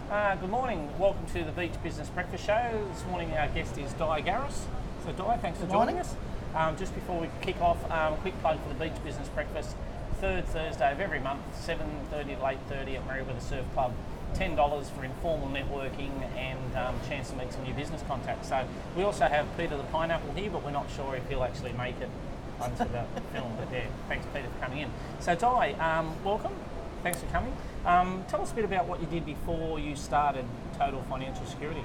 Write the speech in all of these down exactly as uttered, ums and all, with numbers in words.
Uh, good morning. Welcome to the Beach Business Breakfast Show. This morning our guest is Di Garris. So Di, thanks for Good joining morning. us. Um, just before we kick off, um, a quick plug for the Beach Business Breakfast. Third Thursday of every month, seven thirty to eight thirty at Merriweather Surf Club. ten dollars for informal networking and um, chance to meet some new business contacts. So we also have Peter the Pineapple here, but we're not sure if he'll actually make it onto the film. But yeah, thanks Peter for coming in. So Di, um, welcome. Thanks for coming. Um, tell us a bit about what you did before you started Total Financial Security.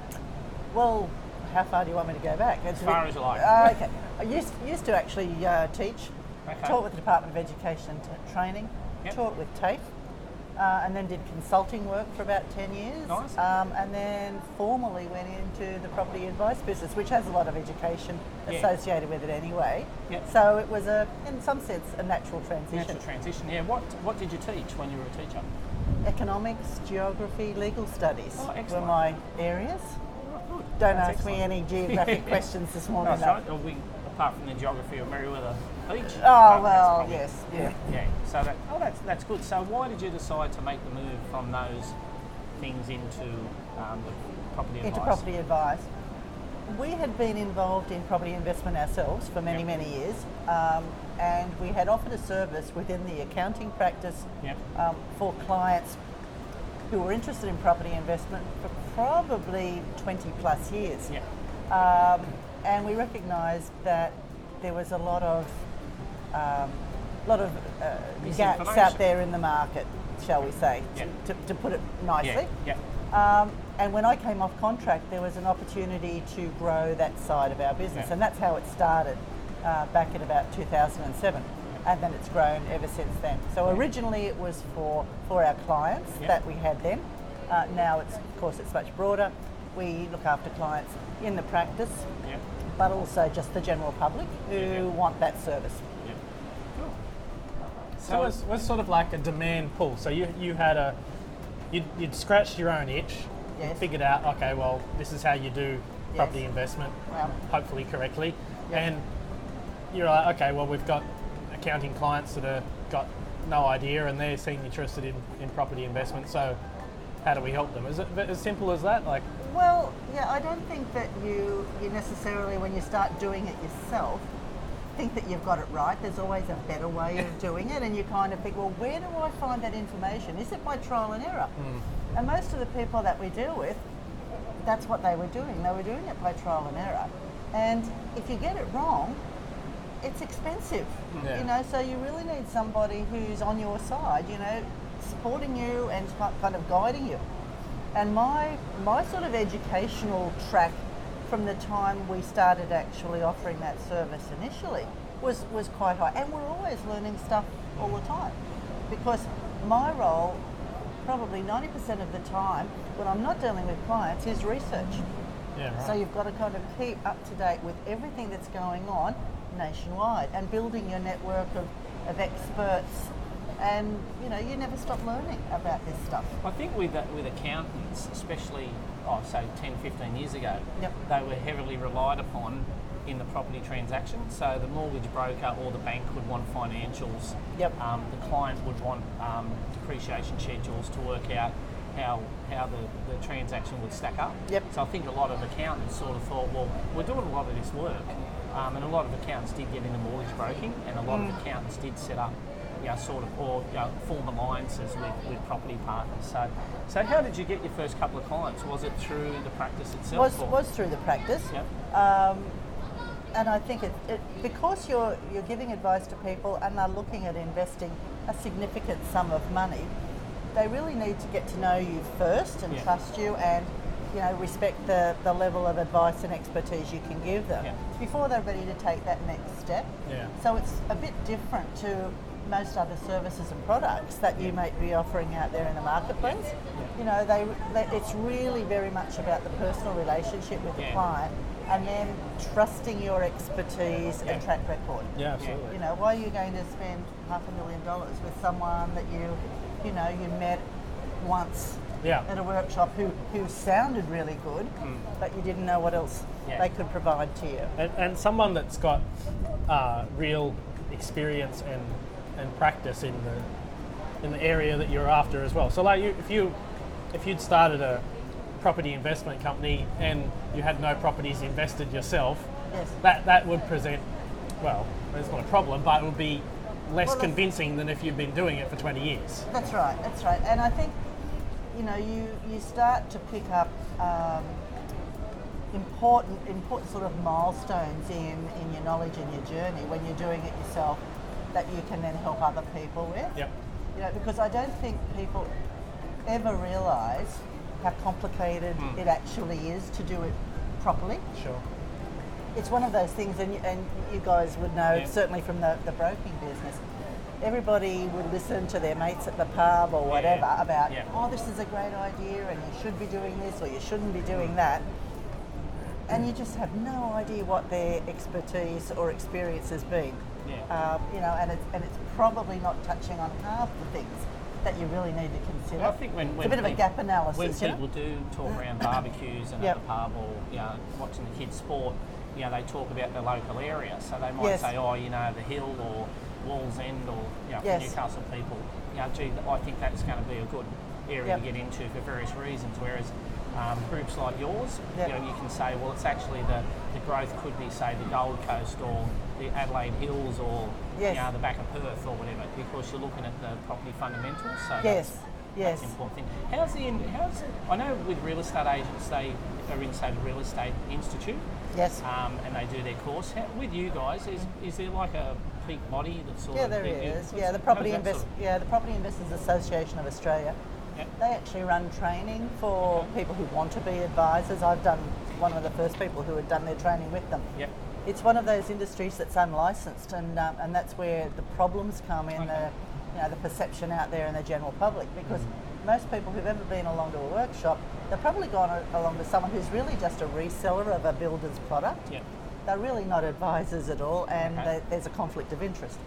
Well, how far do you want me to go back? It's As a far bit- as you like. Uh, okay. I used, used to actually uh, teach, Okay. taught with the Department of Education and T- Training, Yep. taught with TAFE, uh, and then did consulting work for about ten years. Nice. Um, and then formally went into the property advice business, which has a lot of education Yeah. associated with it anyway. Yep. So it was, a, in some sense, a natural transition. Natural transition. Yeah. What What did you teach when you were a teacher? Economics, geography, legal studies Oh, were excellent. my areas. Oh, good. Don't That's ask me excellent. any geographic questions this morning. That's though. right. Well, we, apart from the geography of Merriweather Beach. Oh, um, that's well, probably- yes, yeah. Yeah. So that oh, that's that's good. So why did you decide to make the move from those things into um, the property advice? Into property advice. We had been involved in property investment ourselves for many, Yep. many years, um, and we had offered a service within the accounting practice Yep. um, for clients who were interested in property investment for probably twenty plus years. Yeah. Um, and we recognised that there was a lot of um, lot of uh, gaps Misinformation. out there in the market, shall we say, Yeah. to, to, to put it nicely. Yeah. Yeah. Um, and when I came off contract, there was an opportunity to grow that side of our business, Yeah. and that's how it started uh, back in about two thousand seven, and then it's grown ever since then. So originally it was for for our clients Yeah. that we had then. Uh, now it's of course it's much broader. We look after clients in the practice, Yeah. but also just the general public who Yeah. want that service. Yeah. Cool. So it was, was sort of like a demand pull. So you you had a you'd, you'd scratched your own itch, Yes. figured out okay, well this is how you do property Yes. investment, Well. hopefully correctly, Yep. and you're like okay, well we've got accounting clients that have got no idea and they seem interested in, in property investment. So how do we help them? Is it as simple as that? Like Well, yeah, I don't think that you you necessarily, when you start doing it yourself, think that you've got it right. There's always a better way of doing it, and you kind of think, well, where do I find that information? Is it by trial and error? And most of the people that we deal with, that's what they were doing. They were doing it by trial and error. And if you get it wrong, it's expensive, Yeah. you know, so you really need somebody who's on your side, you know, supporting you and ki- kind of guiding you. And my my sort of educational track from the time we started actually offering that service initially was, was quite high. And we're always learning stuff all the time, because my role, probably ninety percent of the time, when I'm not dealing with clients, is research. yeah, right. So you've got to kind of keep up to date with everything that's going on nationwide and building your network of, of experts. And you know, you never stop learning about this stuff. I think with uh, with accountants, especially, oh, say ten, fifteen years ago, Yep. they were heavily relied upon in the property transaction. So the mortgage broker or the bank would want financials. Yep. Um, the client would want um, depreciation schedules to work out how how the, the transaction would stack up. Yep. So I think a lot of accountants sort of thought, well, we're doing a lot of this work, um, and a lot of accountants did get into mortgage broking, and a lot Mm. of accountants did set up, you know, sort of, or you know, form alliances with, with property partners. So, so how did you get your first couple of clients? Was it through the practice itself? Was or- was through the practice. Yep. Um, and I think it, it because you're you're giving advice to people and they're looking at investing a significant sum of money, they really need to get to know you first and Yeah. trust you and you know respect the, the level of advice and expertise you can give them Yeah. before they're ready to take that next step. Yeah. So it's a bit different to most other services and products that you might be offering out there in the marketplace. You know, they, they it's really very much about the personal relationship with Yeah. the client and then trusting your expertise Yeah. and track record. yeah, absolutely. You know, why are you going to spend half a million dollars with someone that you, you know, you met once Yeah. at a workshop who, who sounded really good, but you didn't know what else Yeah. they could provide to you? And, and someone that's got uh, real experience and, and practice in the in the area that you're after as well. So like you, if you if you'd started a property investment company and you had no properties invested yourself, Yes. that that would present, well, it's not a problem, but it would be less Well, that's- convincing than if you've been doing it for twenty years. That's right, that's right. And I think, you know, you, you start to pick up um, important important sort of milestones in, in your knowledge and your journey when you're doing it yourself that you can then help other people with. Yep. You know, because I don't think people ever realise how complicated Hmm. it actually is to do it properly. Sure. It's one of those things, and, and you guys would know, Yeah. certainly from the, the broking business, everybody would listen to their mates at the pub or whatever Yeah. about, Yeah. oh, this is a great idea and you should be doing this or you shouldn't be doing that. And you just have no idea what their expertise or experience has been. Yeah. Um, you know, and it's, and it's probably not touching on half the things that you really need to consider. Well, I think when, it's when a bit of a people- gap analysis, when you know? people do talk around barbecues and Yep. at the pub or you know watching the kids sport, you know they talk about the local area. So they might Yes. say, oh, you know, the Hill or Walls End or you know, for Yes. Newcastle people, you know, gee, I think that's going to be a good area Yep. to get into for various reasons. Whereas um, groups like yours, Yep. you know, you can say, well, it's actually the, the growth could be, say, the Gold Coast or the Adelaide Hills or Yes. you know, the back of Perth or whatever, because you're looking at the property fundamentals. So Yes, that's, yes. that's an important thing. How's the in- how's I know with real estate agents they are in say the Real Estate Institute, Yes. um, and they do their course. How, with you guys, is is there like a peak body that's sort Yeah, of there that you- is. what's- Yeah, the how Property does that Invest. sort Yeah, the Property Investors Association of Australia. Yep. They actually run training for people who want to be advisors. I've done one of the first people who had done their training with them. Yep. It's one of those industries that's unlicensed, and um, and that's where the problems come in. Okay. The you know the perception out there in the general public, because most people who've ever been along to a workshop, they've probably gone a- along to someone who's really just a reseller of a builder's product. Yep. They're really not advisors at all, and Okay. they, there's a conflict of interest.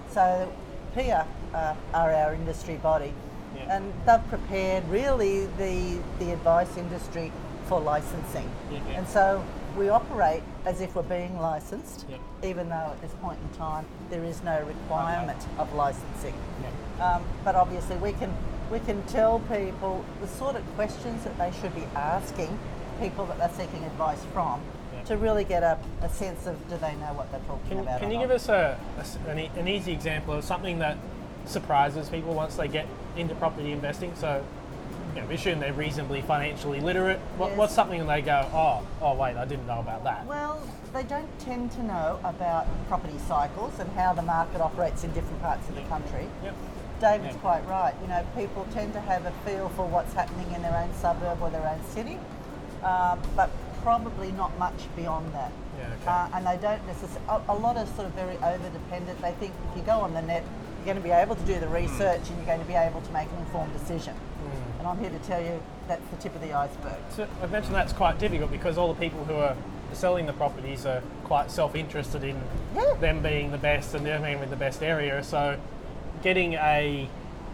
So P I A uh, are our industry body, Yeah. and they've prepared really the the advice industry for licensing. Yeah, yeah. And so we operate as if we're being licensed, Yep. even though at this point in time there is no requirement of licensing. Yep. Um, but obviously we can we can tell people the sort of questions that they should be asking people that they're seeking advice from, Yep. to really get a, a sense of do they know what they're talking Can, about. can or you not. give us a, a s- an, e- an easy example of something that surprises people once they get into property investing? So, you know, we assume they're reasonably financially literate. What, Yes. What's something they go, oh, oh wait, I didn't know about that? Well, they don't tend to know about property cycles and how the market operates in different parts of the country. Yep. David's Yeah. quite right. You know, people tend to have a feel for what's happening in their own suburb or their own city, um, but probably not much beyond that. Yeah, okay. Uh, and they don't necessarily, a, a lot are sort of very over-dependent. They think if you go on the net, you're going to be able to do the research and you're going to be able to make an informed decision. And I'm here to tell you that's the tip of the iceberg. So I've mentioned that's quite difficult because all the people who are selling the properties are quite self-interested in Yeah. them being the best and them being in the best area. So getting a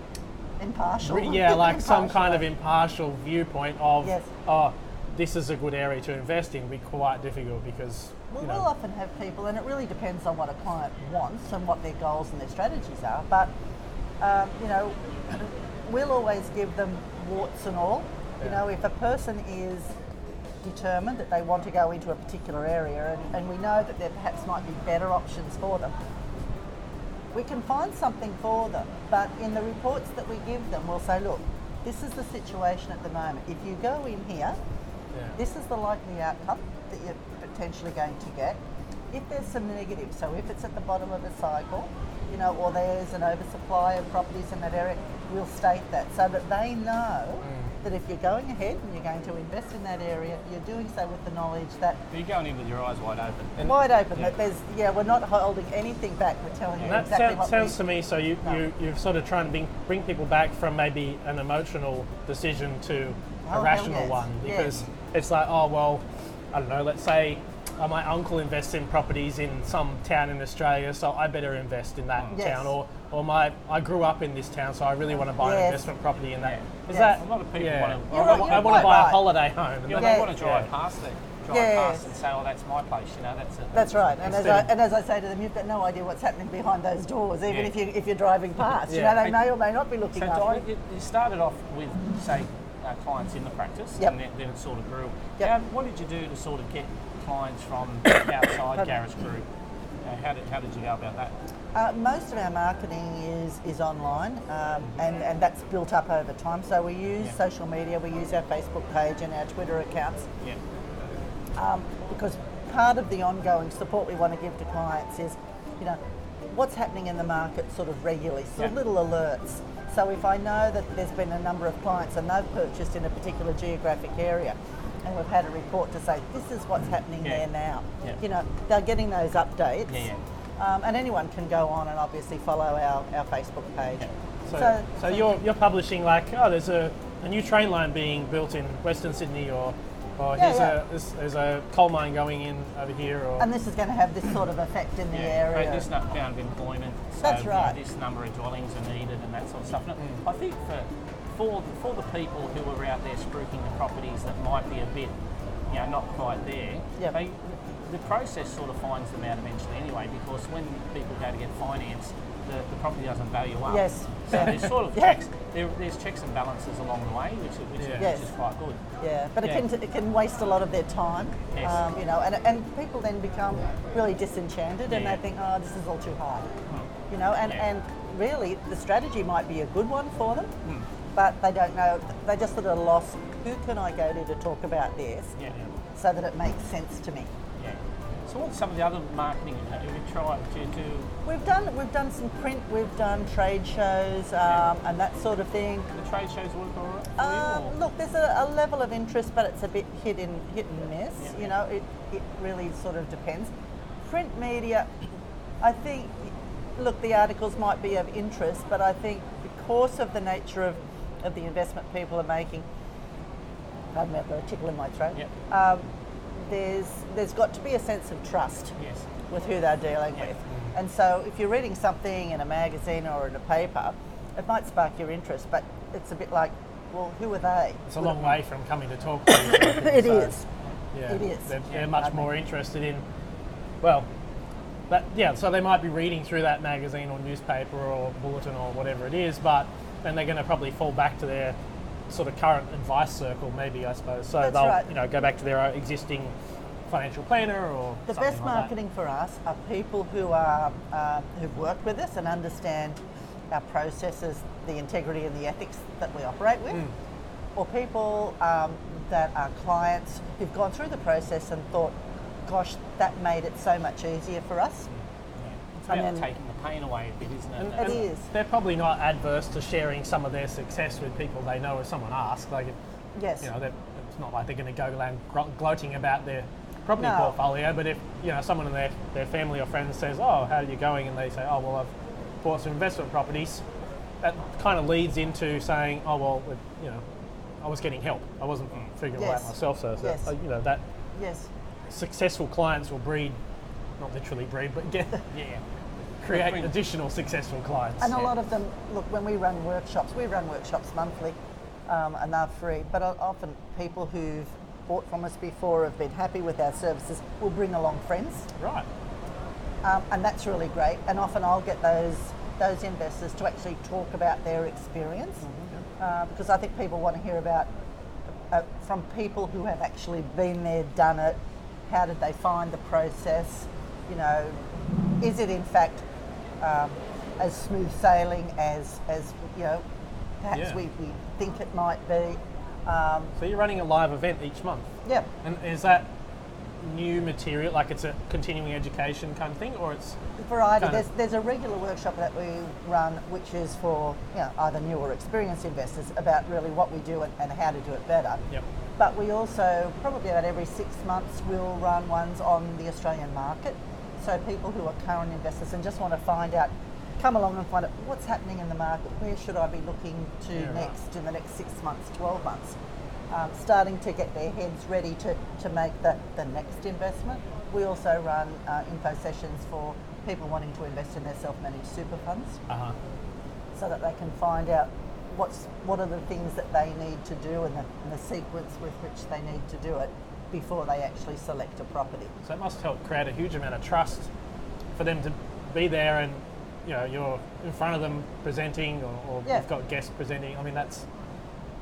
Impartial. yeah, like some Impartial. kind of impartial viewpoint of Yes. oh, this is a good area to invest in would be quite difficult because Well, you we'll know often have people, and it really depends on what a client wants and what their goals and their strategies are. But um, you know, we'll always give them warts and all. You Yeah. know, if a person is determined that they want to go into a particular area, and, and we know that there perhaps might be better options for them, we can find something for them. But in the reports that we give them, we'll say, look, this is the situation at the moment. If you go in here, yeah. this is the likely outcome that you're potentially going to get. If there's some negatives, so if it's at the bottom of the cycle, you know, or there's an oversupply of properties in that area, we'll state that so that they know that if you're going ahead and you're going to invest in that area, you're doing so with the knowledge that You're going in with your eyes wide open. wide open, yeah. that there's, yeah, we're not holding anything back, we're telling you And that exactly sounds, what sounds we, to me so you, No. you, you're sort of trying to bring, bring people back from maybe an emotional decision to Oh, a hell rational yes, one because yes. it's like, oh, well, I don't know, let's say uh, my uncle invests in properties in some town in Australia, so I better invest in that Yes. town. Or, or my I grew up in this town, so I really want to buy an Yes. investment property in that. Yeah. Is Yes. that A lot of people yeah. want to. You're I, right, wa- you're I want to quite buy right. a holiday home. And You know, then- they want to drive Yeah. past it, drive Yeah. past and say, "Oh, that's my place." You know, that's it. That's right, and as, I, Instead of- and as I say to them, you've got no idea what's happening behind those doors, even Yeah. if you if you're driving past. Yeah. You know, they may or may not be looking So, after Di, it. you, you started off with, say, uh, clients in the practice, Yep. and then, then it sort of grew. Yep. How, what did you do to sort of get clients from outside Pardon? Garage Group? Uh, how, did, how did you go about that? Uh, most of our marketing is is online, um, and and that's built up over time. So we use Yeah. social media, we use our Facebook page and our Twitter accounts, Yeah. um, because part of the ongoing support we want to give to clients is, you know, what's happening in the market sort of regularly, so Yeah. little alerts. So if I know that there's been a number of clients and they've purchased in a particular geographic area, and we've had a report to say this is what's happening Yeah. there now, Yeah. you know, they're getting those updates. Yeah, yeah. Um, and anyone can go on and obviously follow our, our Facebook page. Yeah. So, So- so you're you're publishing like, oh, there's a, a new train line being built in Western Sydney, or or Yeah, here's yeah. a there's, there's a coal mine going in over here, or And this is going to have this sort of effect in the Yeah, area. create this nu- amount of employment. So, That's you know, right. this number of dwellings are needed and that sort of stuff. And Mm. I think for for for the people who are out there spruiking the properties that might be a bit, you know, not quite there, Yep. they, the process sort of finds them out eventually anyway. Because when people go to get finance, the, the property doesn't value up. Yes. So there's sort of Yeah. checks. There, there's checks and balances along the way, which, is- which, Yeah. is, Yes. which is quite good. Yeah, but it Yeah. can it can waste a lot of their time, Yes. um, you know, and and people then become really disenchanted and Yeah. they think, oh, this is all too hard, you know, and Yeah. and really the strategy might be a good one for them, Hmm. but they don't know. They just at a loss. Who can I go to to talk about this Yeah. so that it makes sense to me? Yeah. So what's some of the other marketing you've done? Have you tried to do? We've done we've done some print, we've done trade shows, um, Yeah. and that sort of thing. The trade shows work all right for Um, you? or- look, there's a, a level of interest, but it's a bit hit and hit and miss. Yeah, you yeah. know, it, it really sort of depends. Print media, I think. Look, the articles might be of interest, but I think because of the nature of, of the investment people are making, pardon me, I've got a tickle in my throat. Yep. Um, there's there's got to be a sense of trust Yes. with who they're dealing Yeah. with. And so if you're reading something in a magazine or in a paper, it might spark your interest, but it's a bit like, well, who are they? it's a long way from coming to talk to you. sort of thing. It So, is. Yeah, It is. They're, Yeah, they're much pardon me. more interested in, well, that yeah. So they might be reading through that magazine or newspaper or bulletin or whatever it is, but then they're going to probably fall back to their sort of current advice circle, maybe, I suppose. So That's they'll right. you know go back to their existing financial planner or The something best like that. marketing for us are people who are um, who've worked with us and understand our processes, the integrity and the ethics that we operate with, Mm. or people um, that are clients who've gone through the process and thought, "Gosh, that made it so much easier for us." It's And about then- taking the pain away a bit, isn't it? And, That's- It and is. They're probably not adverse to sharing some of their success with people they know if someone asks. Like, it, Yes. you know, they're- it's not like they're going to go around gro- gloating about their property No. portfolio. But if you know someone in their, their family or friends says, "Oh, how are you going?" and they say, "Oh, well, I've bought some investment properties," that kind of leads into saying, "Oh, well, it, you know, I was getting help. I wasn't figuring it out Yes. myself." So, so Yes. uh, you know that Yes. successful clients will breed, not literally breed, but get yeah. create Bring- additional successful clients. And a Yeah. lot of them, look, when we run workshops, we run workshops monthly, um, and they're free, but o- often people who've bought from us before, have been happy with our services, will bring along friends, Right. um, and that's really great. And often I'll get those those investors to actually talk about their experience, uh, because I think people want to hear about uh, from people who have actually been there, done it. How did they find the process? You know, is it in fact um, as smooth sailing as as you know perhaps Yeah. we, we think it might be? Um, So you're running a live event each month, yeah. and is that new material, like it's a continuing education kind of thing, or it's Variety. kind There's, of- there's a regular workshop that we run, which is for you know, either new or experienced investors about really what we do and, and how to do it better. Yep. But we also, probably about every six months, we'll run ones on the Australian market. So people who are current investors and just want to find out, come along and find out what's happening in the market, where should I be looking to Yeah, right. next in the next six months, twelve months. Um, starting to get their heads ready to, to make the, the next investment. We also run uh, info sessions for people wanting to invest in their self-managed super funds, uh-huh. so that they can find out what's what are the things that they need to do and the, and the sequence with which they need to do it before they actually select a property. So it must help create a huge amount of trust for them to be there, and you know you're in front of them presenting, or, or Yeah. you've got guests presenting. I mean, that's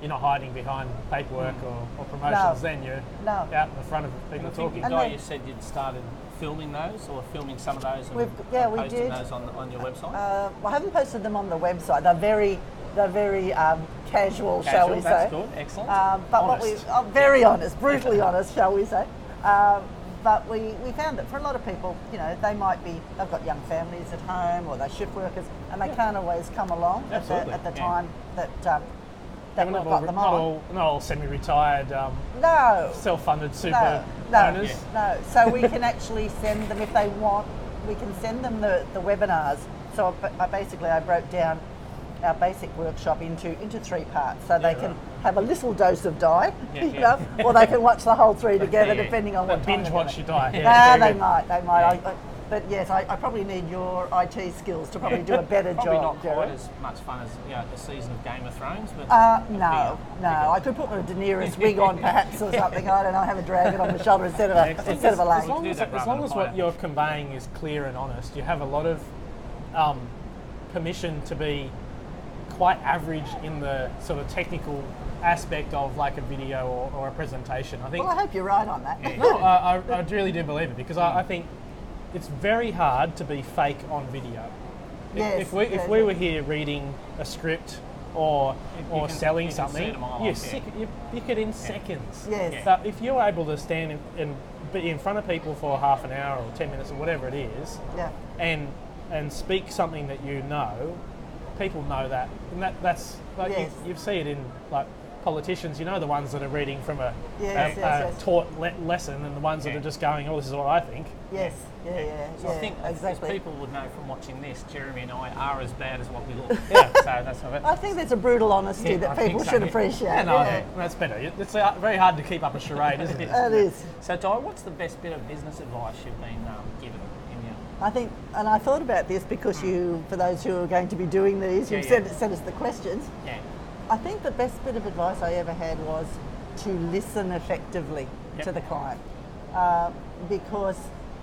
you're not hiding behind paperwork or, or promotions. No. Then you're No. out in the front of And people I think talking. you, And Guy, then- you said you'd started filming those or filming some of those and, We've- yeah, and we posting did. those on, on your website? Uh, I haven't posted them on the website. They're very, they're very um, casual, shall Casual, we that's say? good, excellent. Um, but what we, Honest. oh, very honest, brutally honest, shall we say? Um, but we, we found that for a lot of people, you know, they might be, they've got young families at home or they're shift workers and they can't always come along at the, Absolutely, at the yeah. time that um, that We're we've not, got all, them not on. all, not all semi-retired, um, No, self-funded super no, no, owners. no. So we can actually send them if they want. We can send them the, the webinars. So I, I basically I broke down our basic workshop into into three parts, so they can have a little dose of die, Yeah, you yeah. know, or they can watch the whole three together, yeah. depending on what But time binge they're watch doing you die. it. Yeah, Ah, very they good. might, they might. Yeah. I, I, but yes, I, I probably need your I T skills to probably do a better Probably job, not quite Jared. as much fun as you know, the season of Game of Thrones, but Uh, a no, bigger- no. bigger- I could put my Daenerys wig on perhaps or something. I don't know. Have a dragon on my shoulder instead of a Excellent. instead of a As lady. long do as, that as, rather long than as fire. what you're conveying is clear and honest, you have a lot of um, permission to be quite average in the sort of technical aspect of like a video or, or a presentation. I think Well, I hope you're right on that. no, I, I, I really do believe it because I, I think it's very hard to be fake on video. If, Yes, if we if yes. we were here reading a script or You- you or can- selling you can see something, it a mile you're off, yeah. sick, you pick it in seconds. Yes. Yeah. But if you're able to stand in, and be in front of people for half an hour or ten minutes or whatever it is, Yeah. and and speak something that you know, people know that, and that that's like Yes. you, you see it in like politicians. You know the ones that are reading from a, Yes, a, yes, a yes. taught le- lesson, and the ones that Yeah. are just going, "Oh, this is what I think." Yes. Yeah. Yeah. So yeah I think as- exactly. as people would know from watching this, Jeremy and I are as bad as what we look. Yeah. So that's how it. I think there's a brutal honesty Yeah, that I think people so, should yeah. appreciate. Yeah, no, yeah. that's better. It's uh, very hard to keep up a charade, isn't it? It is. So Di, what's the best bit of business advice you've been um, given in your? I think, and I thought about this because you, for those who are going to be doing these, Yeah, you've yeah. sent, sent us the questions. Yeah. I think the best bit of advice I ever had was to listen effectively Yep. to the client, uh, because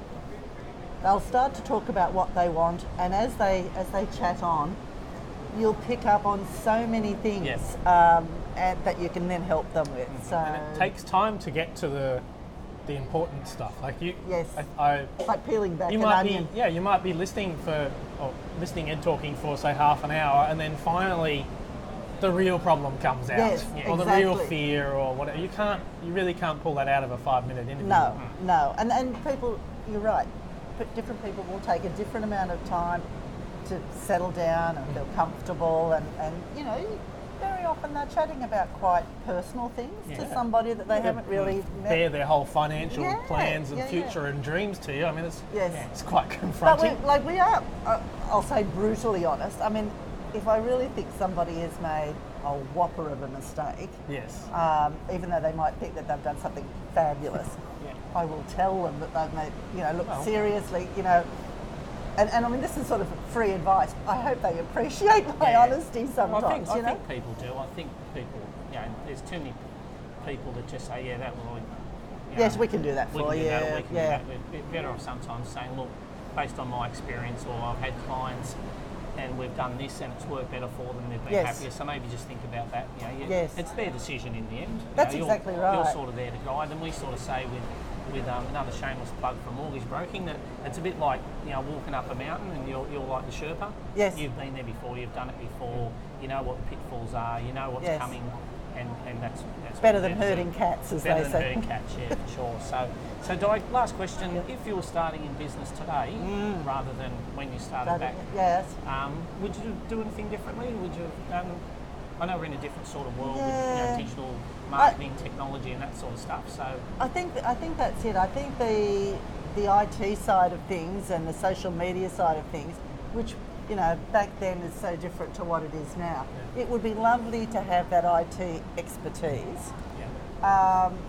they'll start to talk about what they want, and as they as they chat on, you'll pick up on so many things Yes. um, and that you can then help them with. So And it takes time to get to the the important stuff. Like you, Yes. I, I it's like peeling back you an might onion. be, yeah, you might be listening for, or listening and talking for say half an hour, and then finally, the real problem comes out, Yes, or the real exactly. fear, or whatever. You can't, you really can't pull that out of a five-minute interview. No, no, and and people, you're right. But different people will take a different amount of time to settle down and feel comfortable, and, and you know, very often they're chatting about quite personal things to Yeah. somebody that they haven't really Bare met. their whole financial Yeah, plans and yeah, future and dreams to you. I mean, it's Yes. it's quite But we, confronting. like we are, uh, I'll say brutally honest. I mean, if I really think somebody has made a whopper of a mistake, Yes. um, even though they might think that they've done something fabulous, Yeah. I will tell them that they've made, you know, look Well. seriously, you know, and, and I mean, this is sort of free advice. I hope they appreciate my Yeah. honesty sometimes, Well, I think, you I know. think people do. I think people, you know, there's too many people that just say, yeah, that will. You know, Yes, we can do that we for can you. do that, or we can Yeah. do that. We're bit- better off sometimes saying, look, based on my experience, or I've had clients and we've done this and it's worked better for them, they've been Yes. happier. So maybe just think about that. You know, you- Yes. it's their decision in the end. You That's know, exactly you're, right. You're sort of there to guide them. We sort of say with with um, another shameless plug for mortgage broking that it's a bit like, you know, walking up a mountain and you're, you're like the Sherpa. Yes. You've been there before, you've done it before, you know what the pitfalls are, you know what's Yes. coming, and, and that's, that's Better what than we're there to herding do. cats, as Better they than say. herding cats, yeah, for sure. So, so Di, last question: if you were starting in business today, rather than when you started But, back, yes. um, would you do anything differently? Would you? Um, I know we're in a different sort of world with you Yeah. know, digital marketing, technology, and that sort of stuff. So, I think I think that's it. I think the the I T side of things and the social media side of things, which you know back then is so different to what it is now. It would be lovely to have that I T expertise. yeah. Um,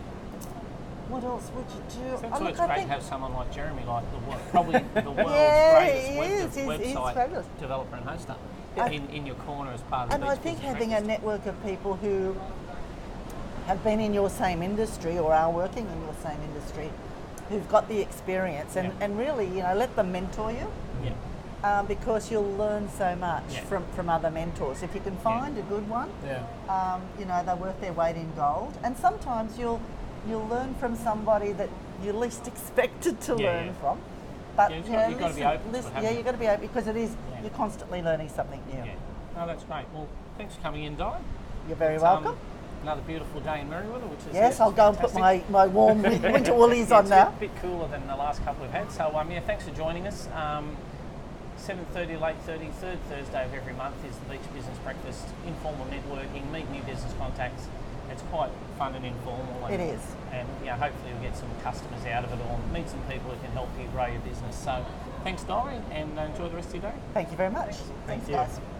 what else would you do? That's Oh, why look, it's I great think- to have someone like Jeremy, like the wo- probably the world's Yeah, greatest he web, is. He's- he's website fabulous. developer and hoster, I- in, in your corner as part of And the I Beach think Business having a Breakfast. network of people who have been in your same industry or are working in your same industry, who've got the experience, and, Yeah. and really, you know, let them mentor you. Yeah. um, because you'll learn so much Yeah. from, from other mentors. If you can find a good one, Yeah. um, you know, they're worth their weight in gold. And sometimes you'll you'll learn from somebody that you least expected to Yeah, learn yeah. from. But Yeah, you've you got- know, you've got to be listen- open to it, listen- haven't yeah, you? you've got to be open because it is Yeah. you're constantly learning something new. Yeah. No, that's great. Well, thanks for coming in, Di. You're very It's, welcome. um, another beautiful day in Merriweather, which is Yes, is I'll go and put fantastic. my, my warm win- winter woolies Yeah, on it's now. a bit, bit cooler than the last couple we've had. So um, yeah, thanks for joining us. Um, seven thirty to eight thirty, third Thursday of every month is the Beach Business Breakfast, informal networking, meet new business contacts. It's quite fun and informal. And, It is. And yeah, hopefully you'll get some customers out of it or meet some people who can help you grow your business. So thanks, Di, and enjoy the rest of your day. Thank you very much. Thank Thanks, you. guys.